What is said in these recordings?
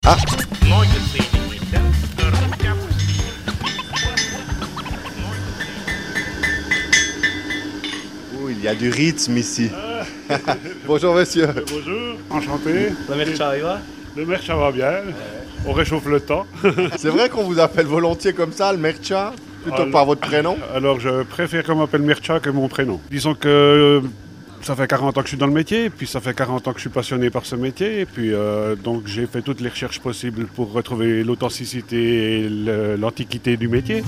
Ah. Oh, il y a du rythme ici. Bonjour monsieur. Bonjour, enchanté. La mercha, il va? Le mercha va bien. On réchauffe le temps. C'est vrai qu'on vous appelle volontiers comme ça, le mercha, plutôt que par votre prénom? Alors je préfère qu'on m'appelle Mercha que mon prénom. Disons que ça fait 40 ans que je suis dans le métier, puis ça fait 40 ans que je suis passionné par ce métier, et puis donc j'ai fait toutes les recherches possibles pour retrouver l'authenticité et l'antiquité du métier.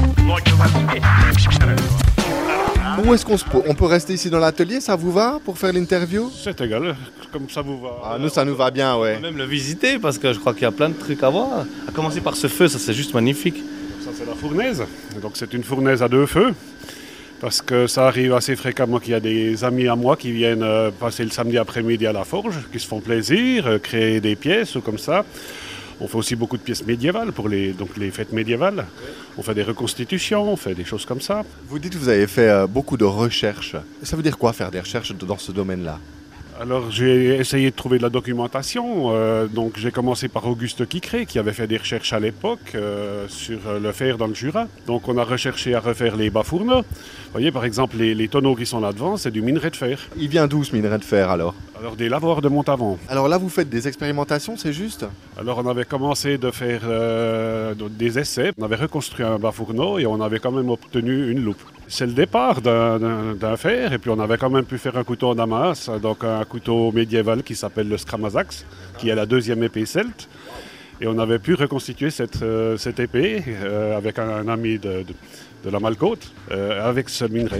Où est-ce qu'on se pose? On peut rester ici dans l'atelier, ça vous va pour faire l'interview? C'est égal, comme ça vous va. Ah, nous ça nous va bien, ouais. On peut même le visiter parce que je crois qu'il y a plein de trucs à voir. À commencer par ce feu, ça c'est juste magnifique. Ça c'est la fournaise, donc c'est une fournaise à 2 feux. Parce que ça arrive assez fréquemment qu'il y a des amis à moi qui viennent passer le samedi après-midi à la forge, qui se font plaisir, créer des pièces ou comme ça. On fait aussi beaucoup de pièces médiévales pour les fêtes médiévales. On fait des reconstitutions, on fait des choses comme ça. Vous dites que vous avez fait beaucoup de recherches. Ça veut dire quoi faire des recherches dans ce domaine-là? Alors j'ai essayé de trouver de la documentation, donc j'ai commencé par Auguste Quicré qui avait fait des recherches à l'époque sur le fer dans le Jura. Donc on a recherché à refaire les bas-fourneaux. Vous voyez par exemple les tonneaux qui sont là devant, c'est du minerai de fer. Il vient d'où ce minerai de fer alors? Alors des lavoirs de Montavon. Alors là vous faites des expérimentations, c'est juste? Alors on avait commencé de faire des essais, on avait reconstruit un bas-fourneau et on avait quand même obtenu une loupe. C'est le départ d'un fer et puis on avait quand même pu faire un couteau en Damas, donc un couteau médiéval qui s'appelle le Scramazax, qui est la 2e épée celte. Et on avait pu reconstituer cette épée avec un ami de la Malcote, avec ce minerai.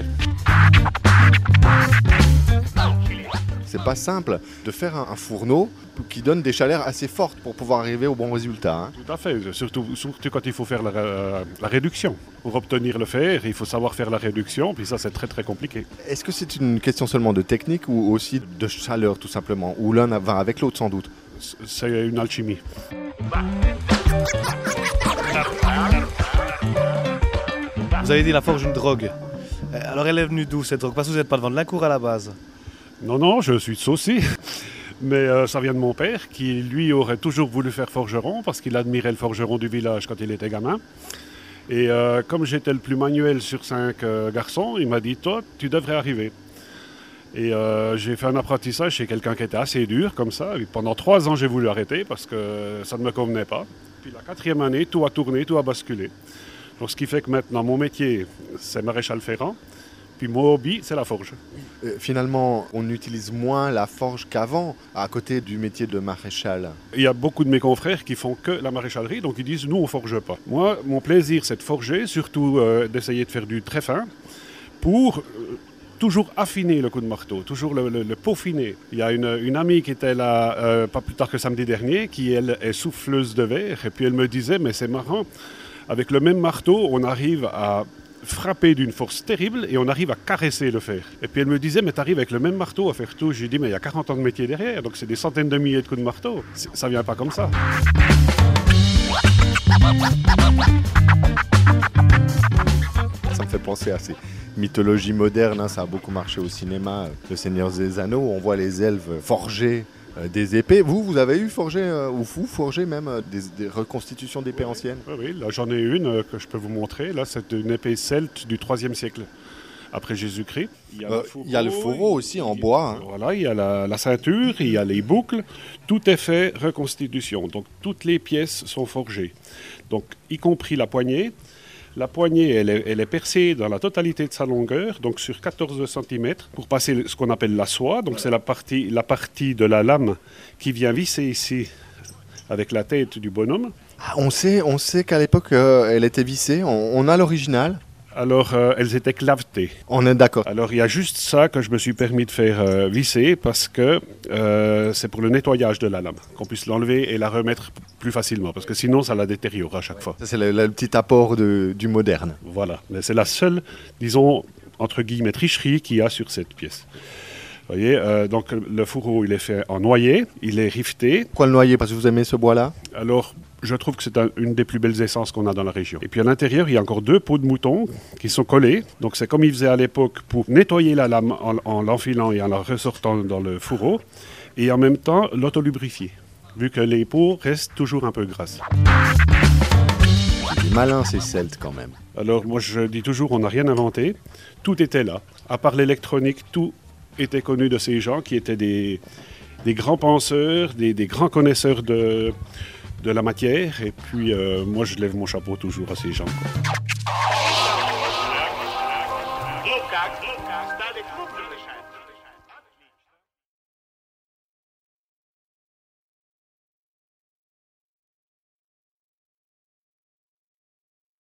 C'est pas simple de faire un fourneau qui donne des chaleurs assez fortes pour pouvoir arriver au bon résultat. Hein. Tout à fait, surtout quand il faut faire la réduction. Pour obtenir le fer, il faut savoir faire la réduction, puis ça c'est très très compliqué. Est-ce que c'est une question seulement de technique ou aussi de chaleur tout simplement? Ou l'un va avec l'autre sans doute? C'est une alchimie. Vous avez dit la forge une drogue. Alors elle est venue d'où cette drogue? Parce que vous n'êtes pas devant de Lincourt à la base. Non, je suis de Saucy. Mais ça vient de mon père qui, lui, aurait toujours voulu faire forgeron parce qu'il admirait le forgeron du village quand il était gamin. Et comme j'étais le plus manuel sur 5 garçons, il m'a dit « Toi, tu devrais arriver ». Et j'ai fait un apprentissage chez quelqu'un qui était assez dur comme ça. Et pendant 3 ans, j'ai voulu arrêter parce que ça ne me convenait pas. Puis la 4e année, tout a tourné, tout a basculé. Donc, ce qui fait que maintenant, mon métier, c'est maréchal ferrant. Puis mon hobby, c'est la forge. Finalement, on utilise moins la forge qu'avant, à côté du métier de maréchal. Il y a beaucoup de mes confrères qui font que la maréchalerie, donc ils disent « nous, on ne forge pas ». Moi, mon plaisir, c'est de forger, surtout d'essayer de faire du très fin, pour toujours affiner le coup de marteau, toujours le peaufiner. Il y a une amie qui était là, pas plus tard que samedi dernier, qui, elle, est souffleuse de verre, et puis elle me disait « mais c'est marrant, avec le même marteau, on arrive à frapper d'une force terrible et on arrive à caresser le fer. » Et puis elle me disait, mais tu arrives avec le même marteau à faire tout. J'ai dit, mais il y a 40 ans de métier derrière, donc c'est des centaines de milliers de coups de marteau. Ça vient pas comme ça. Ça me fait penser à ces mythologies modernes, hein. Ça a beaucoup marché au cinéma, Le Seigneur des Anneaux, on voit les elfes forger des épées. Vous avez eu forgé, ou vous forgez même des reconstitutions d'épées anciennes? Oui, là j'en ai une que je peux vous montrer. Là, c'est une épée celte du 3e siècle après Jésus-Christ. Il y a le fourreau aussi en bois. Hein. Voilà, il y a la ceinture, il y a les boucles. Tout est fait reconstitution. Donc toutes les pièces sont forgées. Donc y compris la poignée. La poignée, elle est percée dans la totalité de sa longueur, donc sur 14 cm, pour passer ce qu'on appelle la soie. Donc c'est la partie de la lame qui vient visser ici avec la tête du bonhomme. Ah, on sait qu'à l'époque, elle était vissée. On a l'original. Alors, elles étaient clavetées. On est d'accord. Alors, il y a juste ça que je me suis permis de faire visser parce que c'est pour le nettoyage de la lame, qu'on puisse l'enlever et la remettre plus facilement, parce que sinon, ça la détériore à chaque fois. Ça, c'est le petit apport du moderne. Voilà, mais c'est la seule, disons, entre guillemets, tricherie qu'il y a sur cette pièce. Vous voyez, donc le fourreau, il est fait en noyer, il est rifté. Pourquoi le noyer? Parce que vous aimez ce bois-là? Alors, je trouve que c'est une des plus belles essences qu'on a dans la région. Et puis à l'intérieur, il y a encore 2 peaux de mouton qui sont collées. Donc c'est comme ils faisaient à l'époque pour nettoyer la lame en l'enfilant et en la ressortant dans le fourreau. Et en même temps, l'autolubrifier. vu que les peaux restent toujours un peu grasses. C'est malin ces Celtes quand même. Alors moi je dis toujours, on n'a rien inventé, tout était là. À part l'électronique, tout était connu de ces gens qui étaient des grands penseurs, des grands connaisseurs de la matière. Et puis moi je lève mon chapeau toujours à ces gens, quoi.